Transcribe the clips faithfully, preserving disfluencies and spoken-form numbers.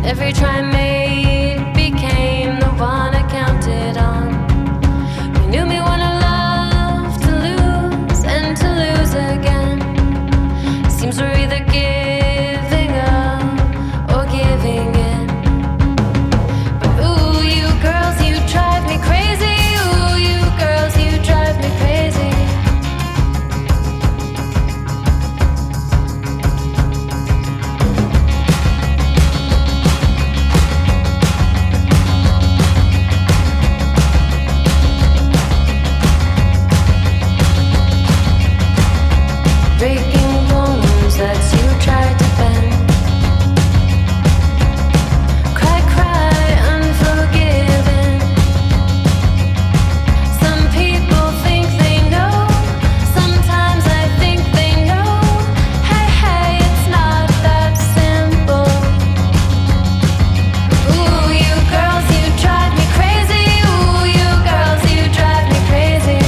Every try made became the one I counted on. You knew me when I loved to lose and to lose again. Seems we're either giving up or giving in. But ooh, you girls, you drive me crazy. Ooh, you girls, you drive me crazy. Breaking bones that you tried to bend. Cry, cry, unforgiven. Some people think they know. Sometimes I think they know. Hey, hey, it's not that simple. Ooh, you girls, you drive me crazy. Ooh, you girls, you drive me crazy.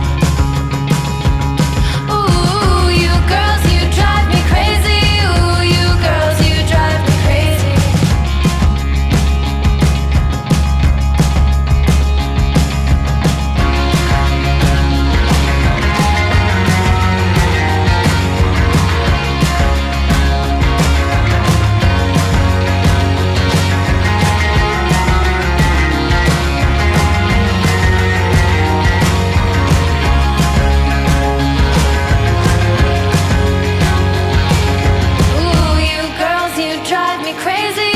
Ooh, you girls, you drive me crazy. Ooh, you girls, you drive me crazy. Ooh, you girls, you drive me crazy.